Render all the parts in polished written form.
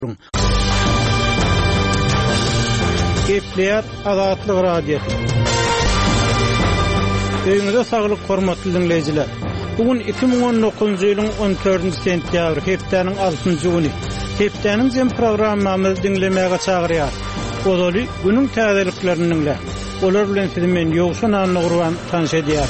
Gepler Azatlyk Radiosu. Öňüňizde saglyk hormatly dinleýijiler. Bugün 2019-njy ýylyň 14-nji sentýabr, hepdeniň 6-njy güni. Hepdeniň jem programmamyzy dinlemäge çagyrýar. Ozaly günüň täzeliklerini dinle. Olar bilen sizi men ýogşan anlagurwan tanış edýär.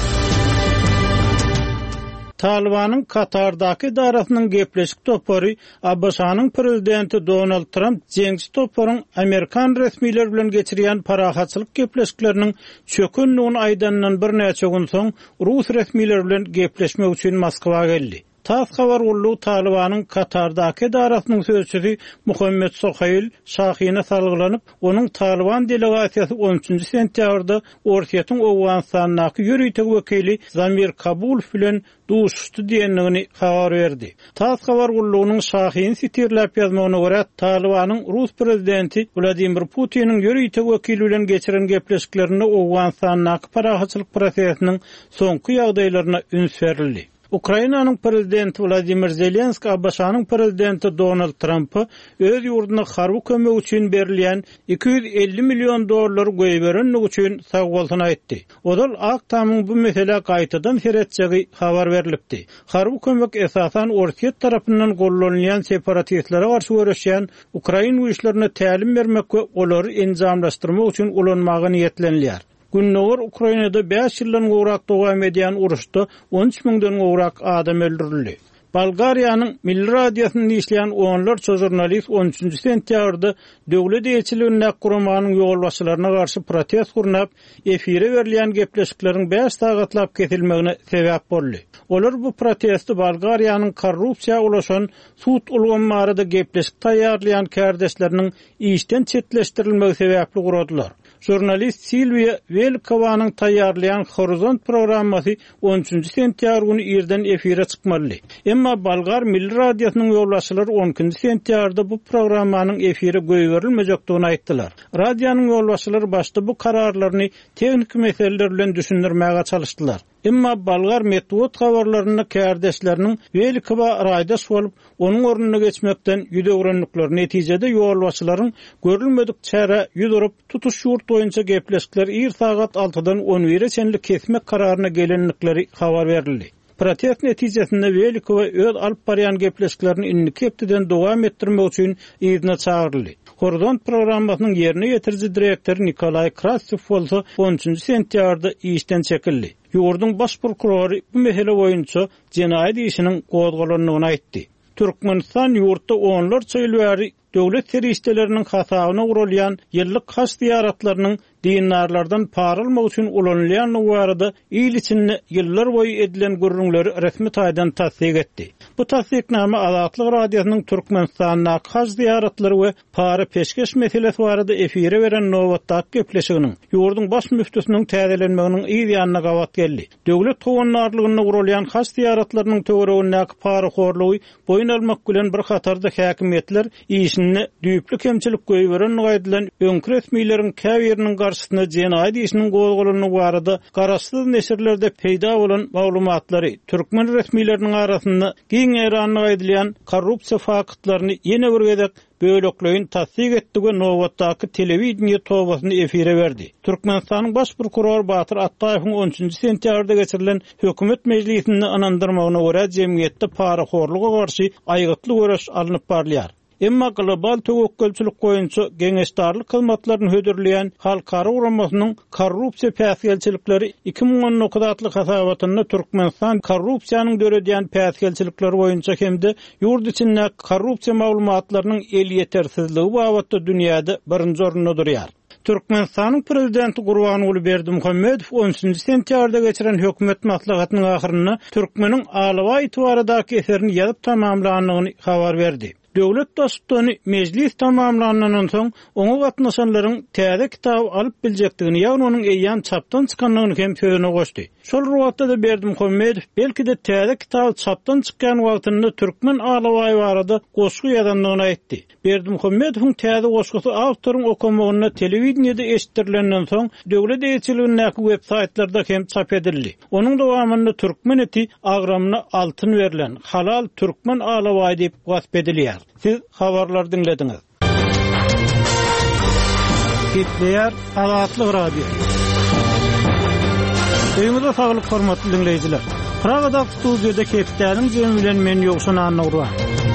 Talibanyň Katardaky darasynyň gepleşik topary Abbasanyň prezidenti Donald Trump jeňsi toparyň Amerikan resmiýetleri bilen geçirýän parahatçylyk gepleşikleriniň çökünligini aýdandan bir näçe gün soň Rus resmiýetleri bilen gepleşmek üçin Moskwaga geldi. Tas habar boldy Talibanyň Katardaky darasynyň sözçüsi Muhammed Sohail şahyna salgylanyp, onuň Taliban delegasiýasy 13-nji sentýabrda Orsiýatyň Owganistanyňky ýöreýtek wekili Zamir Kabul bilen duşuşdy diýendigini habar berdi. Tas habar boldygynyň şahyny sitirläp ýazmagyna görä, Talibanyň Rus prezidenti Vladimir Putiniň ýöreýtek wekili bilen geçiren gepleşiklerinde Owganistanyňky parahatçylyk prosesiniň soňky ýagdaýlaryna üns berildi. Ukrainanyň prezidenti Vladimir Zelenski Abbasanyň prezidenti Donald Trumpy öz ýurduna harby kömek üçin berilýän $250 milyon göýberenlik üçin sag bolsyny aýtdy. Odal Aktamyň bu mesele gaýtadan seretjegi habar berilipdi. Harby kömek esasan Orsiýet tarapyndan gollanýan separatistlere garşy görüşýän Ukraina güýçlerine tälim bermek we olary enjamlaşdyrmak üçin ulanmagy niýetlenýär. Günnogur Ukrainada 5 ýyldan gowrak dowam edýän uruşda 13 000-den gowrak adam öldürildi. Bulgariýanyň Milli Radiosyny işleýän onlarça jurnalist 13-nji sentýabrda döwlet elçiligine guramanyň ýolbaşçylaryna garşy protest gurnap, efire berilýän gepleşikleriň 5 sagatlap kesilmegine sebäp boldy. Olar bu protesti Bulgariýanyň korrupsiýa ulaşan sud ulgamlarynda gepleşik taýýarlayan kardeşleriniň işden çetleşdirilmegi sebäpli guradylar. Jurnalist Silvia Velkovanyň taýýarlayan Horizont programmasy 13-nji sentýabr güni ýerden efire çykmaly. Emma Bulgar Milli Radiosynyň ýolbaşçylary 12-nji sentýabrda bu programmanyň efire göýberilmejekdigini aýtdylar. Radionyň ýolbaşçylary başda bu kararlaryny teknik meseleler bilen düşündirmäge çalışdylar. Emma Bulgar Medvod habarlaryny kardeşleriniň Velkova raýdaş bolup, onuň ornuna geçmekden ýüdegrenlikleri netijede ýolbaşçylaryň görülmedik çäre ýüdurup tutuş ýurt boýunça gepleşikler 1 sagat 6-dan 11-e çenlik kesmek kararyna gelenlikleri habar berildi. Protest netijesinde Velkova öz alyp barýan gepleşiklerini inlik hepdiden dowam etdirmek üçin ýygyna çagyryldy. Horizont programmasynyň ýerine ýetiriji direktor Nikolay Krasov bolsa 13-nji sentýabrda işden çekildi. Ýurduň baş prokurory bu mesele boýunça jenaýat işiniň gozgalanlygyny aýtdy. Türkmenistan ýurtda onlarça ýyl bäri döwlet serişdeleriniň hasabyna gurulýan ýyllyk haç ziyaratlarynyň dinarlardan para almak üçin ulanylýan barada ýyl içinde ýyllar boýy edilen gürrüňleri resmi taýdan tasdik etdi. Bu tasdikname Azatlyk Radiosynyň Türkmenistanyň haç ziyaratlary we para peşkeş meselesi barada efire beren nowatdaky gepleşiginiň ýurduň baş müftüsiniň täzelenmeginiň ýa-da gawat geldi. Döwlet towanlarlygyna gurulýan haç ziyaratlarynyň töweregindäki para horlugy boyun almak bilen bir hatarda häkimetler işini düýpli kemçilik göýberen gaýdylan öňkü resmiýetlerin käbiriniň garşysyna jenaýat işiniň gozgalanlygy barada garaşsyz neşirlerde peýda bolan maglumatlary türkmen resmiýetleriniň arasynda giň eranlyk edilýän korrupsiýa faktlaryny ýene bir gezek bölekleýin tasdik etdi we nowatdaky telewiziýa towasyny efire berdi. Türkmenistanyň baş prokurory Batyr Attaýewiň 13-nji sentýabrda geçirilen hökümet mejlisinde anandyrmagyna görä jemgyýetde para horluga garşy aýgytly görüş alınıp barlýar. Emma global töwekkelçilik goýunça geňeşdarlyk hyzmatlaryny hödürleýän halkara uramasynyň korrupsiýa päsgelçilikleri 2019 adly hasabatyny Türkmenistan korrupsiýanyň döredýän päsgelçilikleri boýunça hemde ýurt içinde korrupsiýa maglumatlarynyň el ýetersizligi babatda dünýäde birinji orunda durýar. Türkmenistanyň prezidenti Gurbanuly Berdimuhammedow 13-nji sentýabrda geçiren hökümet maslahatynyň ahyryna Türkmeniň Alawa itibaradaky eserini ýazyp tamamlandygyny habar berdi. Döwlet dostlugyny mejlis tamamlanandan soň oňa gatnaşanlaryň täze kitap alyp biljekdigini ýa-ni onuň eýýan çapdan çykanlygyny hem sözüne goşdy. Şol wagtda da Berdimuhammedow belki de täze kitap çapdan çykkan wagtynda türkmen alawaý barada goşgy ýazanlygyny aýtdy. Berdimuhammedowyň täze goşgusy awtoryň okumagyna telewiziýada eşitdirilenden soň döwlet elçiliginiň websaytlarda hem çap edildi. Onuň dowamında türkmen eti agramyna altyn berilen halal türkmen alawaý diýip wasp edilýär. Siz habarlar dinlediniz. Gepleyer Azatlyk Radio. Öňüňizde saglyk hormatly dinleýijiler. Pragada studiýada Kepdäniň jemi bilen men ýokşun anlaýar.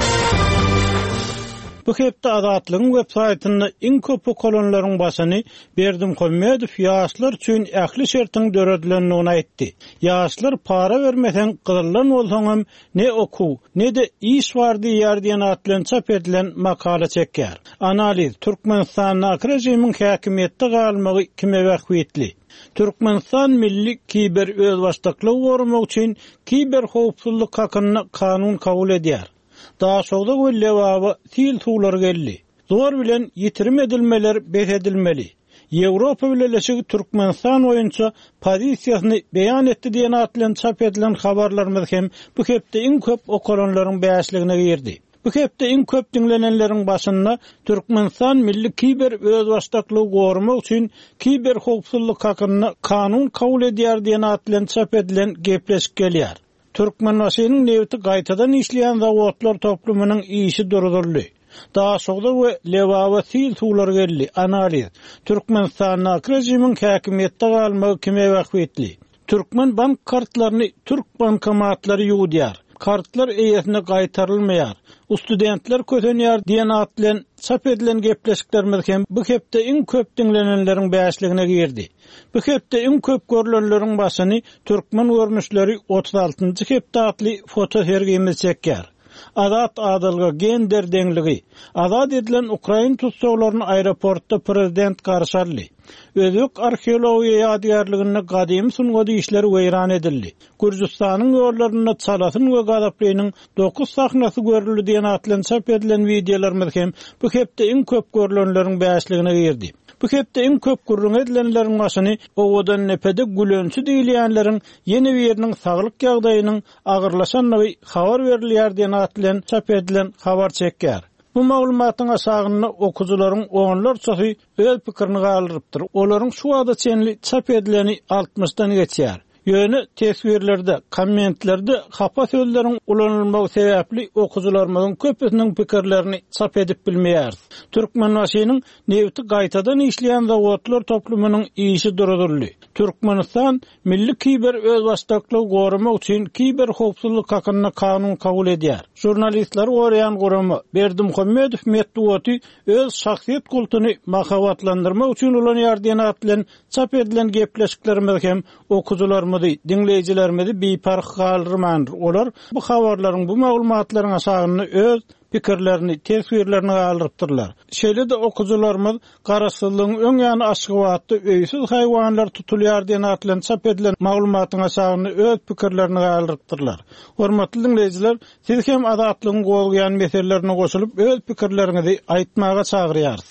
Bu hepde Azatlygyň websaýtyny iň köp kolonlaryň başyny Berdimuhammedow ýaşlar üçin ähli şertiň döredilendigini aýtdy. Ýaşlar para bermesen gyzylan bolsaňam ne oku, ne de iş bar diýär diýen atlan çap edilen makala çekýär. Analiz: Türkmenistanyň rejimiň häkimetde galmagy kime wagtly? Türkmenistan milli kiber özbaşdyklygy gorumak üçin kiber howpsuzlyk hakyny kanun kabul edýär. Daha soğda güllewabı til tuğlar geldi. Zor bilen yitirim edilmeler behedilmeli. Avropa Birleşigi Türkmenistan oyunça pozisiýasyny beýan etdi diýen atlan çap edilen habarlarymyz hem bu hepde iň köp okolonlaryň bäşligine girdi. Bu hepde iň köp dinlenenleriň başynda Türkmenistan milli kiber özbaşdyklygy gorumak üçin kiber howpsuzlyk hakyny kanun kabul edýär diýen atlan çap edilen gepleşik gelýär. Türkmenbaşynyň newti gaýtadan işleýän zawodlar toplumynyň işi durduruldy. Daha soňra we lewawa sil tuğlar geldi. Analiz: Türkmenistanyň rejimiň häkimetde galmagy kime wagtly? Türkmen bank kartlaryny Türk bankomatlary ýuwdýar. Kartlar eýesine gaýtarylmaýar. Studentler kötenýär diýen atlan çap edilen gepleşiklerimiz hem bu hepde iň köp dinlenenleriň bäşligine girdi. Bu hepde iň köp görülenleriň başyny Türkmen görmüşleri 36-njy hepde atly foto hergimiz çekýär. Azat adalga gender dengligi. Azat edilen Ukrain tutsaglaryny aeroportda prezident garşarly. Özük arheologiýa ýadygärligine gadymy sunga işleri weýran edildi. Gürjistanyň ýollaryna çalasyn we gadaplaýynyň 9 sahnasy görüldi diýen atlan çap edilen videolarymyz hem bu hepde iň köp görülenleriň bäşligine girdi. Bu hepde iň köp gurrun edilenleriň başyny owadan nepede gülönçü diýilýänleriň ýeni biriniň saglyk ýagdaýynyň agyrlaşanyny habar berilýär diýen atlan çap edilen habar çekýär. Bu maglumatyň asagyny okuwçylaryň oňlar çoxy öz pikirini galdyrypdyr. Olaryň şu wagtda çenli çap edileni 60-dan geçýär. Ýöne tesbirlerde, kommentlerde hapa sözleriň ulanylmagy sebäpli okuwçylarymyň köpüsiniň pikirlerini çap edip bilmeýär. Türkmenbaşynyň newti gaýtadan işleýän zawodlar toplumynyň işi durduruldy. Türkmenistan milli kiber özbaşdyklygy gorumak üçin kiber howpsuzlyk hakyny kanun kabul edýär. Jurnalistler goraýan gurumy Berdimuhammedow metduaty öz şahsiýet kultuny mahawatlandyrmak üçin ulanýar diýen atlan çap edilen gepleşiklerimiz hem okuwçylarymyzy, dinleýijilerimizi beýpark galdyrmandyr. Olar bu habarlaryň, bu maglumatlaryň asagyny öz pikirlerini, tesbirlerini galdyrypdyrlar. Şeýle de okuwçylarymyz garaşsyzlygyň öň ýany açyk wagtda öýsiz haýwanlar tutulýar diýen atlan çap edilen maglumatyň asagyny öz pikirlerini galdyrypdyrlar. Hormatly dinleýijiler, siz hem azatlygyň golgaýan meselelerine goşulyp öz pikirlerinizi aýtmaga çagyrýarsyz.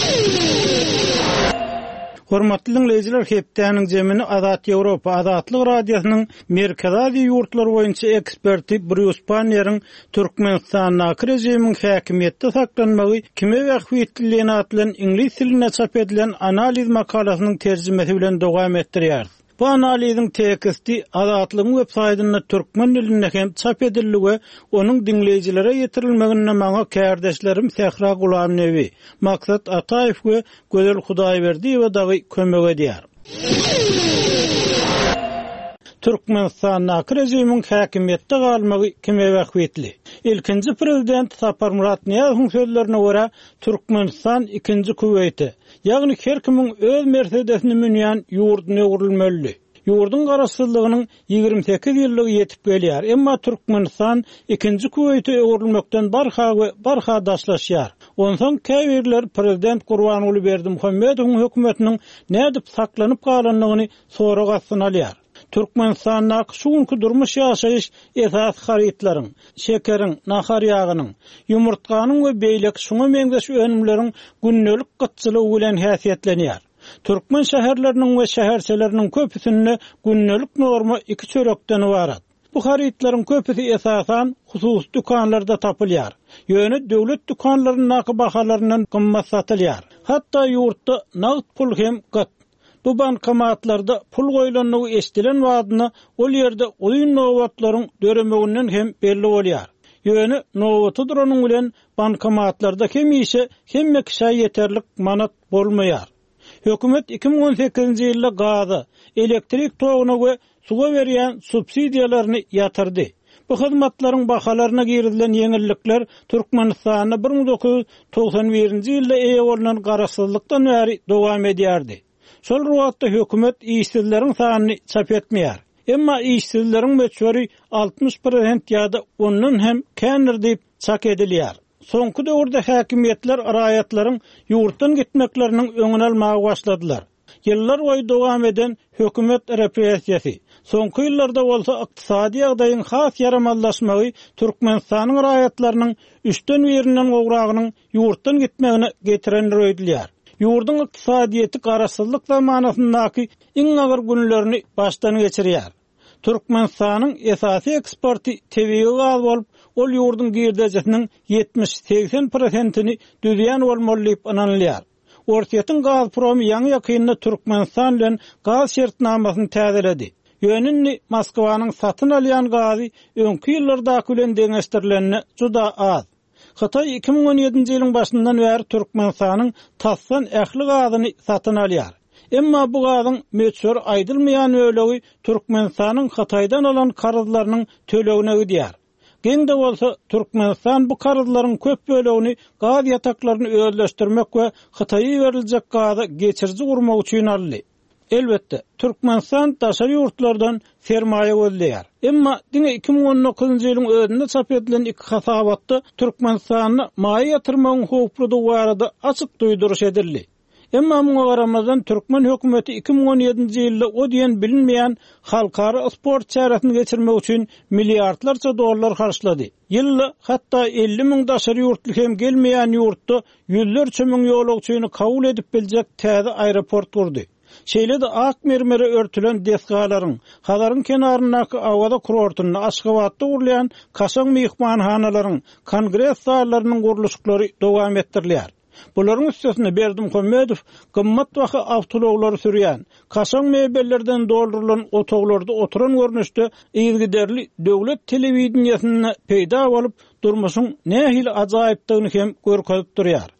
Hormatly dinleýijiler, hepdäniň jemini Azat Ýewropa Azatlyk radiosynyň Merkezi ýurtlar boýunça eksperti Bruce Banner'in Türkmenistanyň rejimiň häkimetde saklanmagy kime wagtlylygyny atlan ingliz tiline çap edilen analiz makalasynyň terjimesi bilen dowam etdirýär. Bu analiziň teksti Azatlygyň websaýtyna türkmen dilinde hem çap edildi we onuň dinleýijilere ýetirilmegine maňa kärdeşlerim Sehra Gulamnewi, Maksat Ataýew we Gözel Hudaýberdiýew dagy kömek edýär. Türkmenistanyň rejimiň häkimetde galmagy kime wagtly? Ilkinji prezident Sapar Murat Niýazowyň sözlerine görä Türkmenistan ikinji Kuweýti, ýagny her kimiň öz mersedesini münýän ýurduny öwrülmeli. Ýurdun garaşsyzlygynyň 28 ýyllygy ýetip gelýär. Emma Türkmenistan ikinji Kuweýti öwrülmekden barha daşlaşýar. Ondan käbirler prezident Gurbanuly Berdimuhammedowyň hökümetiniň nädip saklanyp galanlygyny soragasyn alýar. Türkmenistanyň şuňky durmuş ýaşaýyş esas haritlaryň, şekeriň, nahar ýagynyň, ýumurtganyň we beýlek şuňa meňzeş önümleriň günnelik gytçylygy bilen häsiýetlenýär. Türkmen şäherleriniň we şäherçeleriniň köpüsinde günnelik norma 2 çörekden ibaret. Bu haritlaryň köpüsi esasan husus dükanlarda tapylýar. Ýöne döwlet dükanlarynyň bahalaryndan gymmat satylýar. Hatda ýurtda nagd pul hem gat. Bu bankomatlarda pul goýulanyny eşdilen wagtyny ol ýerde oýun nowatlaryň döremeginden hem belli bolýar. Ýöne nowaty duranyn bilen bankomatlarda hemme kişi yeterlik manat bolmaýar. Hökümet 2018-nji ýylda gazy, elektrik toguna we suga berýän subsidiýalaryny ýatyrdy. Bu hyzmatlaryň bahalaryna girilen ýeňillikler Türkmenistanyny 1991-nji ýylda eýe bolan garaşsyzlykdan bäri dowam edýärdi. Şol ruwatda hökümet işsizleriň sanyny çap etmeýär. Emma işsizleriň möçberi 60% ýa-da ondan hem kändir diýip çak edilýär. Soňky döwürde häkimetler araýatlaryň ýurtdan gitmekleriniň öňüne almagy başladylar. Ýyllar boýy dowam eden hökümet repressiýasy, soňky ýyllarda bolsa ykdysady ýagdaýyň has ýaramazlaşmagy Türkmenistanyň araýatlarynyň üstten berilen gowragynyň ýurtdan gitmegine getiren röýdilýär. Ýurdun ykdysadyýety garaşsyzlyk zamanyndaky iň agyr günlerini başdan geçirýär. Türkmenistanyň esasy eksporty tebii gaz bolup, ol ýurdun girdejiniň 70-80%-ni düzýän bolmaly diýip ananylýar. Ortaýatyn Gazprom ýaňy ýakynda Türkmenistan bilen gaz şertnamasyny täzeledi. Ýönünni Moskwanyň satyn alýan gazy öňki ýyllarda bilen deňeşdirilenine juda az. Xitay 2017-nji ýylyň başyndan bäri Türkmenistanyň tassan ähli gazyny satyn alýar. Emma bu gazyň möçber aýdylmaýan ölegi Türkmenistanyň Xitaydan alan karyzlarynyň tölegine ödýär. Gende bolsa Türkmenistan bu karyzlaryň köp bölegini gaz ýataklaryny özleşdirmek we Xitaýa beriljek gazy geçirji gurmak üçin aldy. Elbetde Türkmenistan daşary ýurtlardan sermaýe gözleýär. Emma diňe 2019-njy ýylyň özünde çap edilen iki hasabatda Türkmenistanyny maýa ýatyrmagyň howpludy barada açyk duýduruş edildi. Emma muňa garamazdan Türkmen hökümeti 2017-nji ýylda o diýen bilinmeýän halkara sport çäretini geçirmek üçin milliardlarça dollar harçlady. Ýylda hatda 50.000 daşary ýurtly hem gelmeýän ýurtda ýüzlerçe miň ýolagçyny kabul edip biljek täze aeroport kurdy. Şeýle de ak mermere örtülen desgalaryň, halaryň kenaryndaky awada kurortuny Aşgabatda gurulýan kaşaň mehmanhanalaryň, kongres sallarynyň guruluşlary dowam etdirilýär. Bularyň üstesine Berdimuhammedow gymmat waky awtologlary sürýän, kaşaň mebellerden doldurulan otoglarda oturan görnüşde ýygyderli döwlet telewizioniýasyna peýda bolup durmuşyň nähil ajaýypdygyny hem görkezip durýar.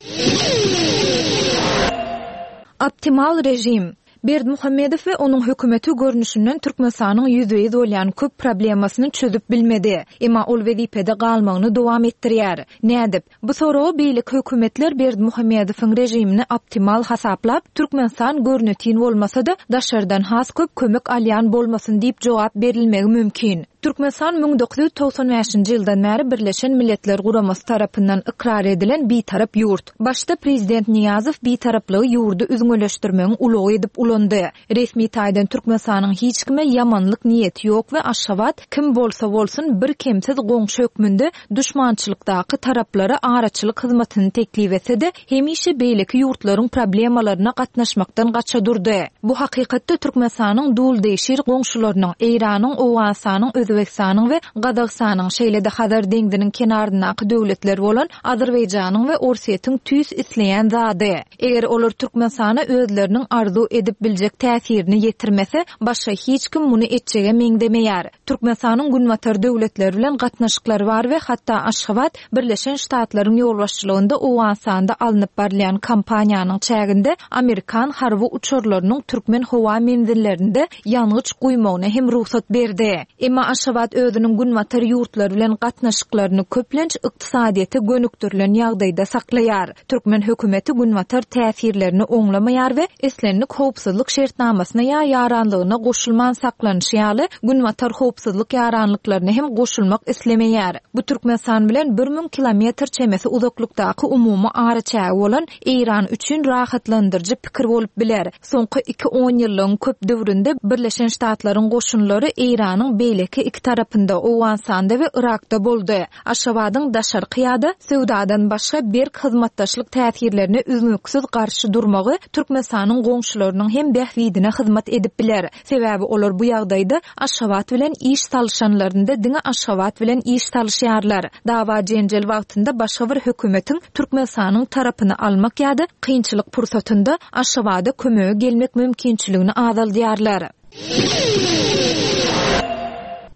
Optimal rejim. Berdimuhammedow we onuň hökümeti görnüşinden Türkmenistanyň ýüzüňde bolýan köp problemasyny çözüp bilmedi. Emma ol wezipede galmagyny dowam etdirýär. Nädip? Bu soragy beýlik hökümetler Berdimuhammedowyň rejimini optimal hasaplap, Türkmenistan görnütin bolmasa-da daşardan has köp kömek alýan bolmasyn diýip jogap berilmegi mümkin. Türkmenistan 1995-nji ýyldan bäri Birleşen Milletler Guramasy tarapyndan ikrar edilen bitarap ýurt. Başda prezident Niýazow bitaraplygy ýurdu üzüňeleşdirmegiň ulogy edip ulandy. Resmi taýdan Türkmenistanyň hiç kime ýamanlyk niýeti ýok we Aşgabat kim bolsa bolsun bir kemsiz goňşy hökmünde düşmançylykdaky taraplara araçylyk hyzmatyny teklip etse-de hemişe beýleki ýurtlaryň problemalaryna gatnaşmakdan gaça durdy. Bu hakykatda Türkmenistanyň dul deýşir goňşylarynyň, Eýranyň, Owganistanyň, Özbekistanyň we Gazagystanyň şeýle de Hazar deňdiniň kenaryndaky döwletler bolan Azerbaýjanyň we Orsiýatyň tüýs isleýän zady. Eger olar Türkmenistana özleriniň arzu edip biljek täsirini ýetirmese, başga hiç kim muny etjege meňdemeýär. Türkmenistanyň günwatar döwletleri bilen gatnaşyklary bar we hatda Aşgabat Birleşen Ştatlaryň ýolbaşçylygynda Owganistanda alınıp barlayan kampaniýanyň çäginde Amerikan harby uçurlarynyň Türkmen howa menzillerinde ýanyç guýmagyna hem ruhsat berdi. Emma Aşgabat özüniň günwatar ýurtlary bilen gatnaşyklaryny köplenç ykdysadyýete gönükdirilen ýagdaýda saklaýar. Türkmen hökümeti günwatar täsirlerini oňlamaýar we eslenlik howpsuzlyk şertnamasyna ýa ýaranlygyna goşulman saklanyş ýaly günwatar howpsuzlyk ýaranlyklaryna hem goşulmak islemeýär. Bu Türkmenistan bilen 1000 kilometr çemesi uzaklykdaky umumy araçagy bolan Eýran üçin rahatlandyrjy pikir bolup biler. Soňky 2-10 ýyllyň köp döwründe Birleşen Ştatlaryň goşunlary Eýranyň beýleki iki tarapynda Owganistanda we Irakda boldy. Aşgabatyň daşary qiýada sowdadan başga berk hyzmatdaşlyk täsirlerine üzmüksiz garşy durmagy Türkmenistanyň goňşylarynyň hem bähwidine hyzmat edip biler. Sebäbi olar bu ýagdaýda Aşgabat bilen iş salşanlarynda diňe Aşgabat bilen iş salşýarlar. Dawa jenjel wagtynda başga bir hökümetiň Türkmenistanyň tarapyny almak ýa-da kynçylyk pursatynda Aşgabata kömege gelmek mümkinçiligini azaldyarlar.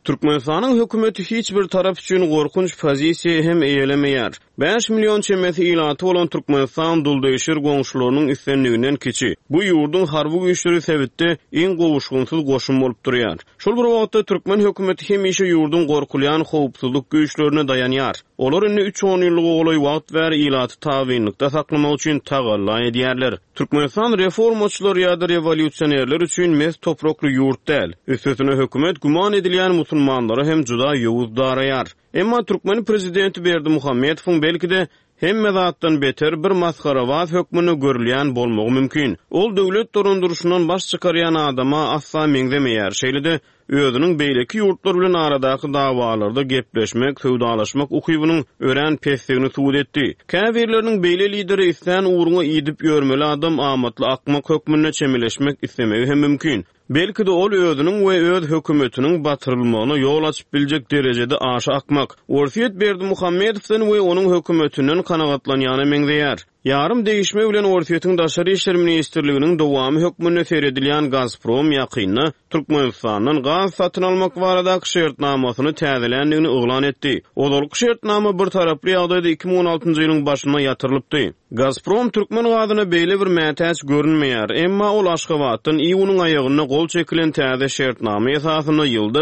Türkmenistanyň hökümeti hiç bir tarap üçin gorkunç pozisiýa hem eýelemeýär. 5 milyon çemesi ilaty bolan Türkmenistan duldaýşyr goňşularynyň üstünliginden keçi. Bu ýurdun harby güýçleri sebäpde iň gowuşgunsyz goşun bolup durýar. Şol bir wagtda Türkmen hökümeti hemişe ýurdun gorkulýan howpsuzlyk güýçlerine daýanýar. Olar indi 3-10 ýyllyk olay wagt bäri ilaty tabynlykda saklamak üçin tagalla edýärler. Türkmenistan reformaçylar ýa-da revolýusionerler üçin mes toprakly ýurt däl. Üstüne hökümet guman edilýän musulmanlara hem juda ýowuz daraýar. Emma Türkmen prezidenti Berdimuhammedowyň belki de hemme zatdan beter bir masgarawaz hökmüni görülýän bolmagy mümkin. Ol döwlet dorunduruşyndan baş çykarýan adama asla meňzemeýär. Şeýle-de özüniň beýleki ýurtlar bilen aradaky dawalarda gepleşmek, söwdalaşmak ukybynyň ören pesdigini suwut etdi. Käbirleriň beýle lideri islen uğruna ýedip ýörmeli adam amatly akmak hökmüne çemeleşmek islemegi hem mümkin. Belki de ol özüniň we öz hökümetiniň batyrylmagyna ýol açyp biljek derejede aşy akmak. Orsiýet Berdimuhammedowden we onuň hökümetinden kanagatlanýany meňzeýär. Yarım değişme bilen Orsiýetiň daşary işler ministrliginiň dowamy hökmüne seredilýän Gazprom ýakynda Türkmenistanyň gaz satyn almak baradaky şertnamasyny täzelendigini oglan etdi. Odalyk şertnama bir taraply ýagdaýda 2016-njy ýylyň başyna ýatyrylypdy. Gazprom Türkmen gazyna beýle bir mätäç görünmeýär, emma ol Aşgabatdan iýunyň aýagyna gol çekilen täze şertnama esasyna ýylda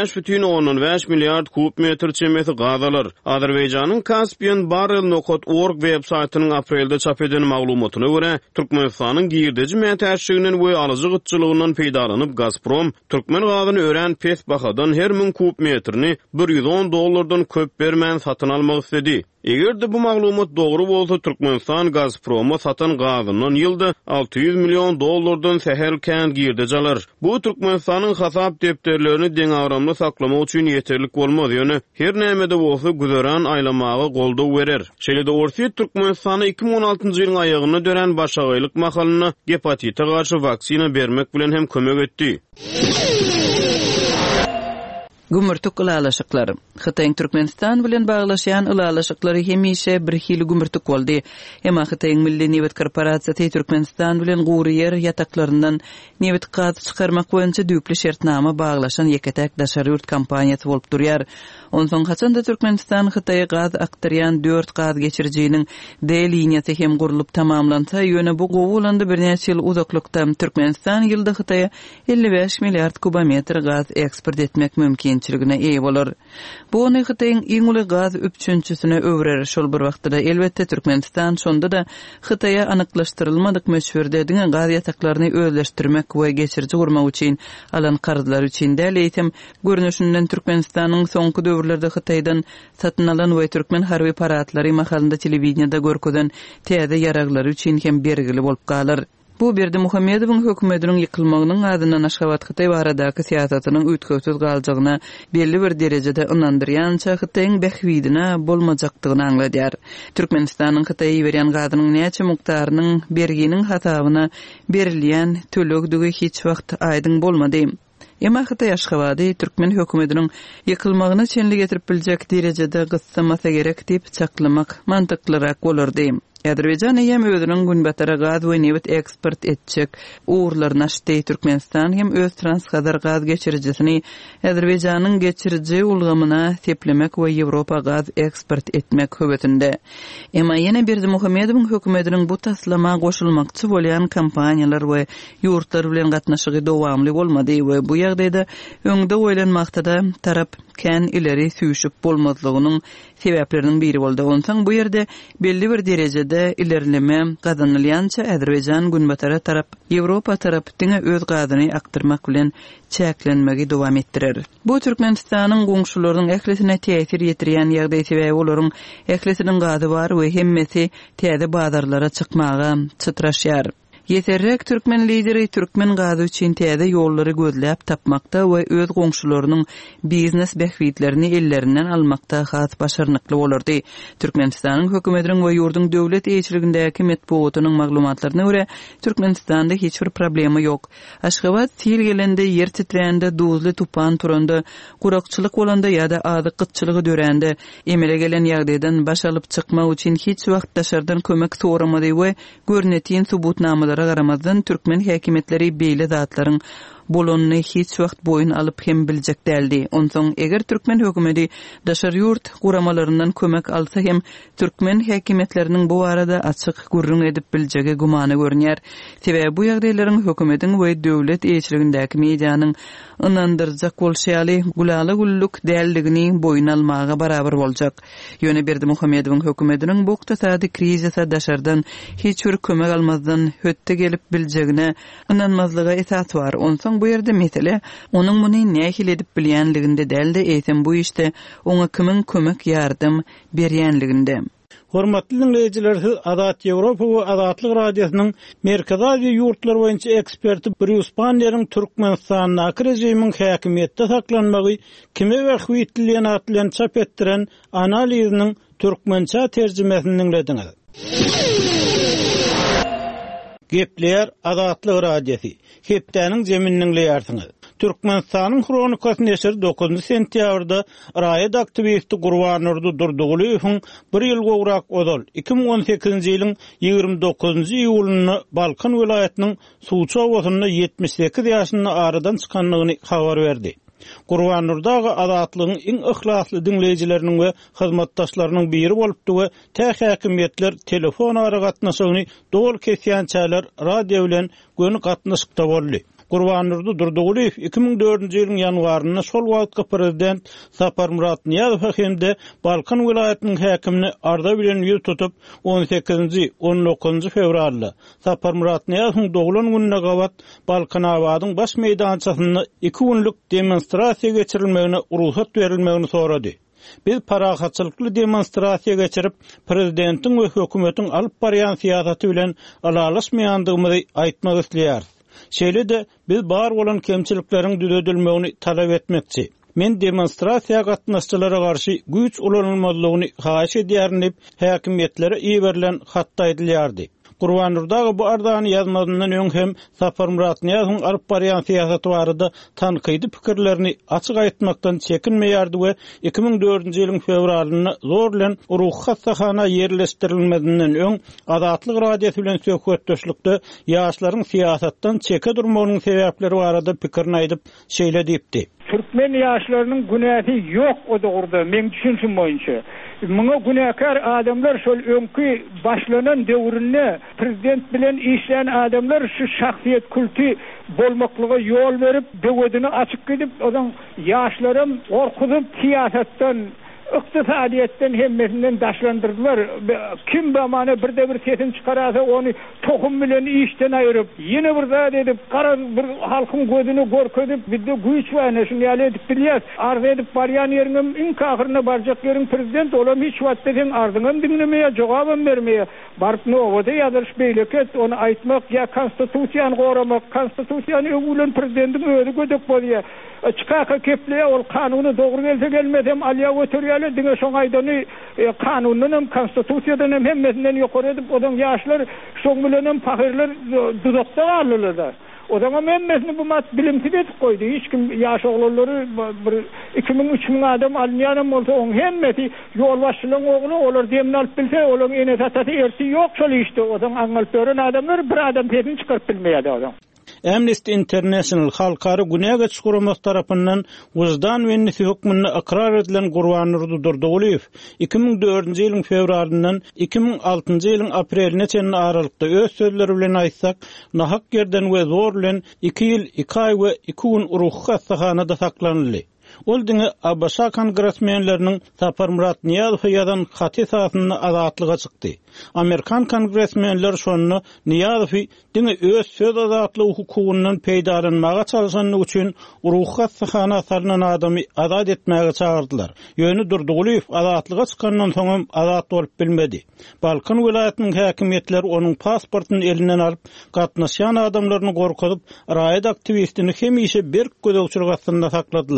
5,5 milliard kub metr çemesi gaz alar. Azerbaýjanyň Caspian-Barrel.org web saýtynyň aprelde çap eden maglumatyna görä, Türkmenistanyň girdeji mätäçliginiň we alyjy gytçylygynyň peýdalanyp Gazprom Türkmen gazyny ören pes bahadan her 1000 kub metrini $110 köp bermän satyn almak istedi. Eger bu maglumat dogry bolsa, Türkmenistan Gazproma satan gazynyň ýylda $600 milyon seherken girdeji alar. Bu Türkmenistanyň hasap depderlerini deň agramda saklamak üçin ýeterlik bolmaz. Ýöne her nämede bolsa güzeran aýlamagy goldaw berer. Şeýle-de Orsiýet Türkmenistana 2016-njy ýylyň aýagyna dören başagaýlyk mahalyna hepatita garşy waksina bermek bilen hem kömek etdi. Gümürtük ılalaşıklary. Hytaýyň Türkmenistan bilen baglaşýan ılalaşyklary hemişe bir hili gümürtük boldy. Emma Hytaýyň Milli Newet Korporasiýasy Türkmenistan bilen gury yer ýataklaryndan newet gaz çykarmak boýunça düýpli şertnama baglaşan ýeketek daşary ýurt kampaniýasy bolup durýar. Ondan haçanda Türkmenistan Hytaýa gaz aktarýan 4 gaz geçirjiginiň D liniýasy hem gurulyp tamamlansa, ýöne bu gowulanda bir näçe ýyl uzaklykda Türkmenistan ýylda Hytaýa 55 milliard kubometr gaz eksport etmek mümkin eýe bolar. Bu ony Hytaýyň iň uly gaz üçünçüsine öwrer. Şol bir wagtda elbetde Türkmenistan şonda da Hytaýa anyklaşdyrylmadyk meşhurde diňe gaz ýataklaryny özleşdirmek we geçirji gurmak üçin alan karzylar üçin däl eýtem görnüşinden Türkmenistanyň soňky döwürlerde Hytaýdan satyn alan we türkmen harby paratlary mahalynda telewizionyada görkezden täze ýaraglary üçin hem bergili bolup galar. Bu Berdimuhammedowyň hökümetiniň ýykylmagynyň adyndan Aşgabat Hytaý baradaky siýasatynyň üýtgewsiz galjagyna belli bir derejede ynandyrýança Hytaýyň behwidine bolmajakdygyny aňladýar. Türkmenistanyň Hytaýa berýän gazynyň näçe mukdarynyň berginiň hasabyna berilýän tölegdigi hiç wagt aýdyň bolmady. Emma Hytaý Aşgabaty Türkmen hökümetiniň ýykylmagyny çenli getirip biljek derejede gyssamasa gerek diýip çaklamak mantyklyrak bolardy. Azerbaýjan hem özüniň günbatara gaz we newet eksport etjek uğurlaryna şeýle Türkmenistan hem öz Transhazar gaz geçirjisini Azerbaýjanyň geçirji ulgamyna seplemek we Ýewropa gaz eksport etmek höwetinde. Emma ýene Berdimuhammedowyň hökümetiniň bu taslama goşulmakçy bolýan kampaniýalar we ýurtlar bilen gatnaşygy dowamly bolmady we bu ýagdaýda öňde goýlanmakda tarap kän ileri süýşüp bolmazlygynyň sebäpleriniň biri boldy. Ondan bu ýerde belli bir derejede ilerleme gazanylýança Azerbaýjan günbatara tarap Ýewropa tarapyna öz gazyny aktyrmak bilen çäklenmegi dowam etdirer. Bu Türkmenistanyň goňşularynyň ählisine täsir ýetirýän ýagdaý sebäbi olaryň ählisiniň gazy bar we hemmesi täze bazarlara çykmaga çytraşýar. Yeterrek Türkmen lideri Türkmen gazy üçin täze ýollary gözläp tapmakda we öz goňşularynyň biznes behwitlerini ellerinden almakda has başarnykly bolardy. Türkmenistanyň hökümetiniň we ýurdun döwlet eýçiligindäki medpuatynyň maglumatlaryna görä, Türkmenistanda hiç bir problemi ýok. Aşgabat sel gelende, yer titrände, duzly tupan turanda, gurakçylyk bolanda ýa-da azyk gytçylygy dörände emele gelen ýagdaýdan baş alyp çykmak üçin hiç wagt daşardan kömek soramady we görnetýän subutnamalar garamazdan Türkmen häkimetleri beýle zatlaryň bolanyny hiç wagt boyun alyp hem biljek däldi. Onsoň eger türkmen hökümeti daşary ýurt guramalaryndan kömek alsa hem türkmen häkimetleriniň bu arada açyk gurrun edip biljegi gumany görnýär. Sebäbi bu ýagdaýlaryň hökümetiň we döwlet eýçiligindäki medianyň ynandyrjak bolşaly gulaly gulluk däldigini boyun almaga barabar boljak. Ýöne Berdimuhammedowyň hökümetiniň bu ykdysady krizise daşardan hiç bir kömek almazdan hötte gelip biljegine ynanmazlyga esas bar. Onsoň bu ýerde mesele onuň muny nähil edip bilýänliginde däldi, eýsem bu işte oňa kimin kömek ýardym berýänliginde. Hormatly dinleyijiler, Adat Ýewropa we Adatlyk radiosynyň Merkezi Aziýa ýurtlar boýunça eksperti Bruce Banner'in Türkmenistanyň rejiminiň häkimetde saklanmagy kime we hüýtlilen atlan çap etdiren analiziniň türkmençe terjimesini dinlediňiz. Gepler Adatlyk radiosy. Hepdeniň jeminiň leýärsiňiz. Türkmenistanyň Kronikasy neşri 9 sentýabrda raýat aktivisti Gurbanurdy Durdugulyň bir ýyl gowrak odal 2018-nji ýylyň 29-njy iýulyny Balkan welaýatynyň Suwçy owasyna 78 ýaşyny aradan çykanlygyny habar berdi. Gurbanurdagy adatlygyň iň ihlasly dinleýijileriniň we hyzmatdaşlarynyň biri bolupdy we täh häkimetler telefon aragatnaşygyny dol kesýänçäler radio bilen göni gatnaşykda boldy. Gurbanurdy Durdugulyň 2004-nji ýylyň ýanwaryna şol wagtky prezident Saparmurat Niýazow hemde Balkan welaýatynyň häkimini arda bilen ýüz tutup 18-nji 19-njy fevralda Saparmurat Niýazowyň doglan gününe gabat Balkan awadyň baş meýdançasyna 2 günlük demonstrasiýa geçirilmegine ruhsat berilmegini sorady. Biz parahatçylykly demonstrasiýa geçirip prezidentiň we hökümetiň alyp barýan siýasaty bilen alalaşmaýandygymyzy aýtmak isleýär. Şeýle de biz bar bolan kemçilikleriň düzeltilmegini talap etmekçi. Men demonstrasiýa gatnaşçylara garşy güýç ulanylmalygyny haýyş edýärin diýip häkimetlere iýerilen hatda edilýärdi. Gurbanurdagy bu ardany ýazmadyndan öň hem Saparmurat Niýazowyň alyp barýan siýasaty barada tankydy pikirlerini açyk aýtmakdan çekinmeýärdi we 2004-nji ýylyň fevralyny zor bilen ruh hastaxana ýerleşdirilmedinden öň Adatlyk radiosy bilen söhbetdeşlikde ýaşlaryň siýasatdan çeke durmagynyň sebäpleri barada pikirini aýdyp şeýle diýipdi. Türkmen ýaşlarynyň günähi ýok o dogurda, men düşünşüm boýunça. Muňa günäkär adamlar şol öňkü başlanan döwründe prezident bilen işleyen adamlar şu şahsiýet kulty bolmaklyga ýol berip, döwedini açyk gidip, odan ýaşlarym gorkudyp siýasatdan iqtisadiyetten hemmesinden daşlandırdılar. Kim bamana birde bir sesin çıkarasa onu tohum bilen işten ayırıp yine bir zat edip kara bir halkın gözünü gorködüp bir de güç var şunu ýaly edip bilýär. Arz edip barýan ýeriňem iň kahyrına barjak ýeriň prezident olam hiç wagtda sen arzyňam dinlemeýär, jogabam bermeýär. Barıp nowada ýazyrş beýleket onu aýtmak ýa konstitusiýany goramak, konstitusiýany öwülen prezidentin öýüri gödek bolýar. Çıkaka keple ol kanuny dogry gelse gelmedem alýa götürýär diňe şoň aýdany kanunyň hem konstitusiýadan hem hemmesinden ýokary edip odan ýaşlar şoň bilen hem pahirler dudakda alýarlar. Odan hemmesini bu mat bilimsiz edip goýdy. Hiç kim ýaş oglary bir 2000-3000 adam alýaram bolsa oň hemmeti ýolbaşçylygyň ogly olar demini alyp bilse olaryň ene tatasy ersi ýok şol işte odan aňalyp beren adamlar bir adam pedini çykaryp bilmeýärdi odan. Amnesty International halkary günäge çykuramak tarapyndan wyzdan we nefsi hukmyny ikrar edilen Gurbanurdy Durdugulyň 2004-nji ýylyň fevralyndan 2006-njy ýylyň apreline çenli aralykda öz sözleri bilen aýtsak, nahak yerden we zor bilen 2 ýyl 2 aý we 2 gün ruh hastaxanada saklanýardy. Ol diňe Abşa kongresmenleriniň Saparmurat Niýazow ýazan haty sahyny azatlyga çykdy. Amerikan kongresmenler şonu Niýazow diňe öz söz azatlygy hukugundan peýdalanmaga çalışanyny üçin ruh hastaxana salynan adamy azat etmäge çağırdylar. Ýöne Durdugulyň azatlyga çykandan soň azat bolup bilmedi. Balkan welaýatynyň häkimetleri onuň pasportyny elinden alyp gatnaşan adamlaryny gorkudyp, raýat aktivistini hemişe bir gödekçilik astynda sakladylar.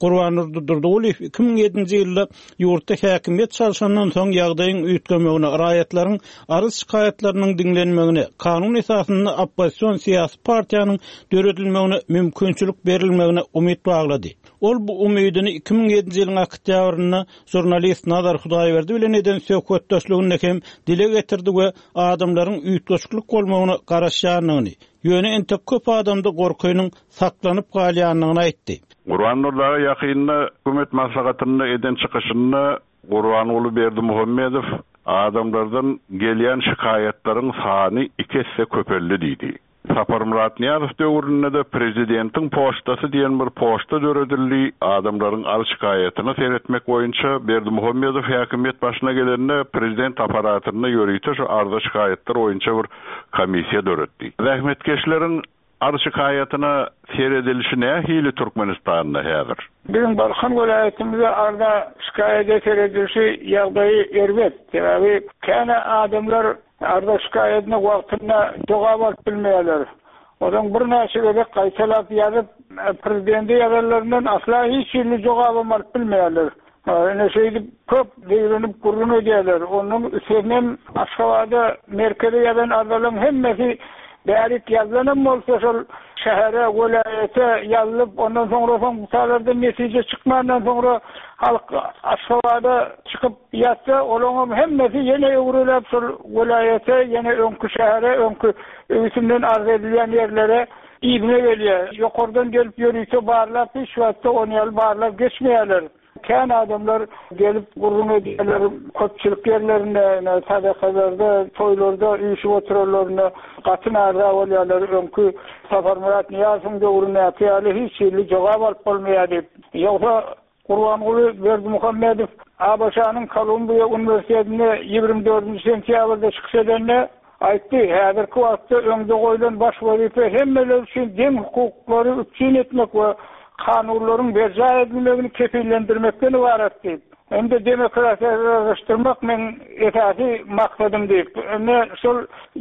Gurbanur Durduguliw 2007-nji ýylda ýurtda häkimiýet çalışandan soň ýagdaýyň üýtgemegine, raýatlaryň arz şikaýatlarynyň diňlenmegine, kanun esasyny opposision syýasy partiýanyň döredilmegine mümkinçilik berilmegine umyt baglady. Ol bu umydini 2007-nji ýylyň oktýabrynda jurnalist Nazar Hudaýberdi bilen eden söhbetdeşliginde hem dile getirdi we adamlaryň üýtgeçlik bolmagyna garaşýanyny, ýöne ente köp adamda gorkunyň saklanyp galýanyny aýtdy. Gurbanurlara ýakynda hökümet maslahatyny eden çykyşyny Gurbanuly Berdimuhammedow adamlardan gelýän şikaýatlaryň sany 2 hisse köpeldi diýdi. Sapar Murat Niyazow döwründe de prezidentiň poçtasy diýen bir poçta döredildi. Adamlaryň arz şikaýatyny seretmek boýunça Berdimuhammedow häkimiýet başyna gelende prezident aparatyny ýöreýte şu arz şikaýatlar boýunça bir komissiýa döretdi. Rahmetkeşleriň arz şikaýatyna seredilişine hili Türkmenistanda häzir. Bizim Balkan welaýatymyzda arda şikaýat seredilişi ýagdaýy erbet. Sebäbi käne adamlar arda şikaýatyna wagtynda jogap alyp bilmeýärler. Odan bir näçe gezek gaýtalap ýazyp prezidenti ýazarlaryndan asla hiç ýerli jogap alyp bilmeýärler. Ene şeýdi köp diýilip gurrun edýärler. Onuň üstünden Aşgabatda merkezi ýazan ardalyň hemmesi bärik ýazlanan bolsa şol şähere, welaýete ýazylyp, ondan soňra soňlardan netije çykmandan soňra halk Aşgabatda çykyp ýatsa, olaňam hemmesi ýene öwrelip şol welaýete, ýene öňkü şähere, öňkü öýsünden arz edilýän ýerlere iýine gelýär. Ýokardan gelip ýörüýse barlap, hiç wagtda onu ýaly barlap geçmeýärler. Kän adamlar gelip gurrun edýärler, köpçülik ýerlerinde, sadakalarda, toýlarda üýşip oturarlaryna gatyn arda bolýarlar. Öňkü Sapar Murat Niyazow döwründe ýaly hiç ýerli jogap alyp bolmaýar. Ýogsa Gurbanuly Berdimuhammedow Abaşanyň Kolumbiya Üniversitetine 24 sentýabrda çykyş edende aýtdy, häzirki wagtda öňde goýulan baş wazife hemmeler üçin deň hukuklary üçin etmek we kanunlaryň berja edilmegini kepillendirmekden ibaret diýip. Hem-de demokratiýalaşdyrmak men esasy maksadym diýip. Ene şol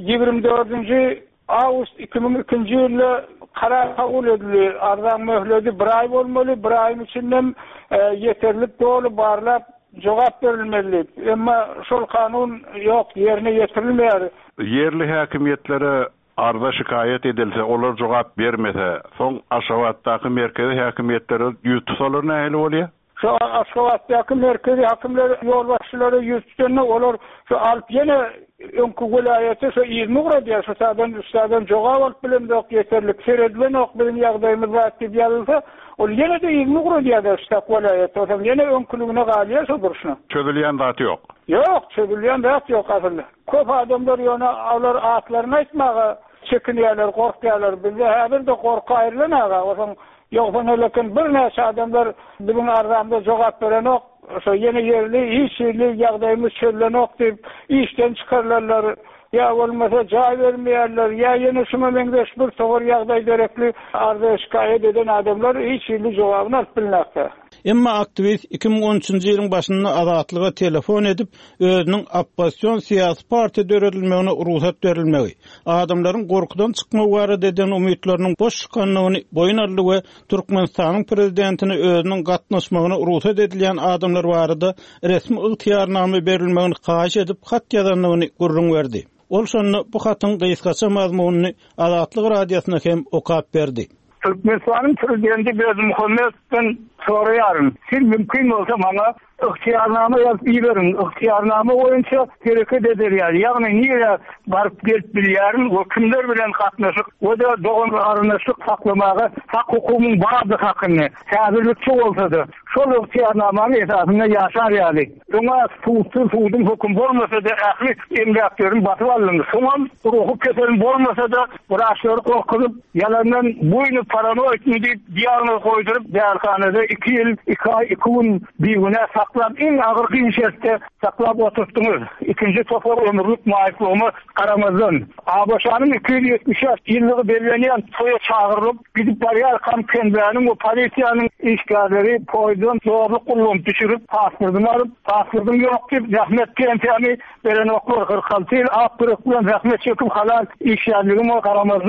24-nji awgust 2002-nji ýylda karar kabul edildi. Ardan möhleti 1 ay bolmaly, 1 aýyň içinden ýeterlik dolu barlap jogap berilmeli. Emma şol kanun ýok, ýerine ýetirilmeýär. Yerli häkimiýetlere arda şikaýat edilse, olar jogap bermese, soň Aşgabatdaky merkezi häkimiýetlere ýutsalar nähili bolýar? Şu Aşgabatdaky merkezi hakimler ýol başçylary ýutsalar, olar şu alyp ýene öňkü welaýete şu 20 gradýa şu sadan jogap alyp bilemdok ýeterlik seredilen ok bilen ýagdaýymyz bar diýip ýazylsa, ol ýene de 20 gradýada şu welaýete, otam ýene öňkülügine galýar şu durşuna. Çözülýän zat ýok. Yok, çözülýän zat ýok aslında. Köp adamlar ýöne alar atlaryny aýtmagy çekinýärler, gorkýarlar. Bizde häzir de gorka aýrylanaga. Otaň ýoksa lekin bir näçe adamlar biziň arzamda jogap beren ok, şo ýene ýerli, hiç ýerli ýagdaýymyz çözülen ok diýip işden çykarlarlar. Ya olmasa cay vermeýärler, ya ýene şuna meňdeş bir sowar ýagdaý gerekli arza şikaýet eden adamlar hiç ýerli jogabyny alyp bilmekde. Emma aktivist 2013-nji ýylyň başynda azatlyga telefon edip özüniň opposision syýasy partiýa döredilmegine ruhsat berilmegi, adamlaryň gorkudan çykmagy barada eden umytlarynyň boş çykanlygyny boyun aldy we Türkmenistanyň prezidentine özüniň gatnaşmagyna ruhsat edilýän adamlar barada resmi ygtyarnama berilmegini gaýş edip hat ýazanlygyny gurrun berdi. Ol şonu bu hatyň gysgaça mazmunyny Azatlyk radiosyna hem okap berdi. Türkmenistan'ın prezidenti Berdimuhamedow'dan soraýarym. Siz mümkin bolsa bana ıhtiyarnama yazıp verin. Ihtiyarnama boýunça hareket ederler. Ýagny niýe barıp gelip bilýärin, o kimler bilen gatnaşyp, o da dogan aranaşyk saklamagy, hak hukukyň bazı hakyny häzirlikçi bolsa-da, şol ihtiyarnamanyň esasynda ýaşar ýaly. Şoňa tutuldum hukum bolmasa da ähli emgäklerin batyp alındy. Şoňa ruhy kesel bolmasa da buraşlary korkup yalandan boynu paranoid diýip diýagnoz goýdurup däwrhanada 2 ýyl 2 ay 2 gün bir güne saklap en ağır kıyışette saklap oturttunuz. İkinci topor ömürlük maaşlığımı Karamazan. Abaşanın 270 yıllığı belirlenen toya çağırılıp gidip bariyar kam kendilerinin o polisiyanın işgalleri koyduğum zorluk kullanıp düşürüp paspırdım yok deyip rahmet kentiyani veren oklar 46 yıl ak bırakılan rahmet çekip halal işgalliğim o Karamazan.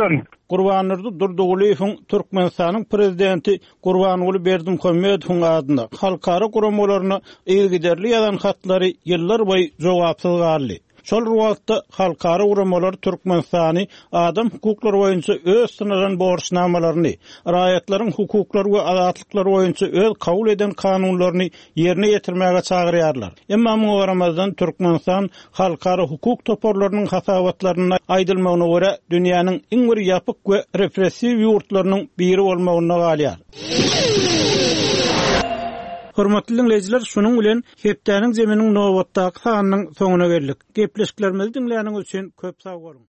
Gurbanurdy Durduguliýewiň Türkmenistanyň prezidenti Gurbanuly Berdimuhammedowyň adyna halkara guramalaryna ilgiderli ýazan hatlary ýyllar boýy jogapsyz galdy. Şol wagtda halkara uramalar Türkmenistany adam hukuklary boýunça öz synaran borçnamalaryny, raýatlaryň hukuklary we azatlykları boýunça öz kabul eden kanunlaryny ýerine ýetirmäge çagyrýarlar. Emma bu aramazdan Türkmenistan halkara hukuk toporlarynyň hasawatlaryny aýdylmagyna görä dünýäniň iň bir ýapyk we repressiw ýurtlarynyň biri bolmagyna galýar. Hormatly dinleyijiler, şunuň bilen hepdäniň zeminiň nowatdaky sanynyň soňuna geldik. Gepleşiklerimizi dinleýäniňiz üçin köp sag bolun.